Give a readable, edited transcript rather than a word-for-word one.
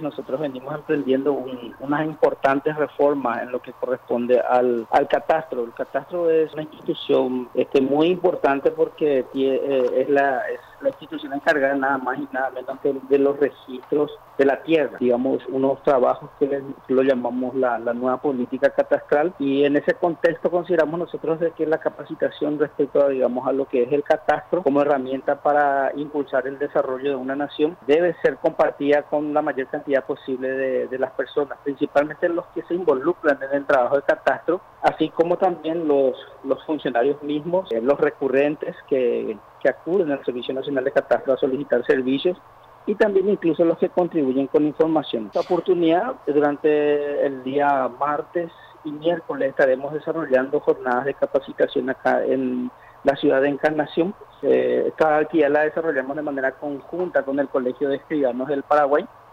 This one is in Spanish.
nosotros venimos emprendiendo unas importantes reformas en lo que corresponde al catastro. El catastro es una institución muy importante porque es la institución encargada nada más y nada menos que de los registros de la tierra, digamos, unos trabajos que lo llamamos la nueva política catastral, y en ese contexto consideramos nosotros de que la capacitación respecto a, digamos, a lo que es el catastro como herramienta para impulsar el desarrollo de una nación debe ser compartida con la mayor cantidad posible de las personas, principalmente los que se involucran en el trabajo de catastro, así como también los funcionarios mismos, los recurrentes que acuden al Servicio Nacional de Catastro a solicitar servicios, y también incluso los que contribuyen con información. Esta oportunidad, durante el día martes y miércoles estaremos desarrollando jornadas de capacitación acá en la ciudad de Encarnación. Esta actividad la desarrollamos de manera conjunta con el Colegio de Escribanos del Paraguay,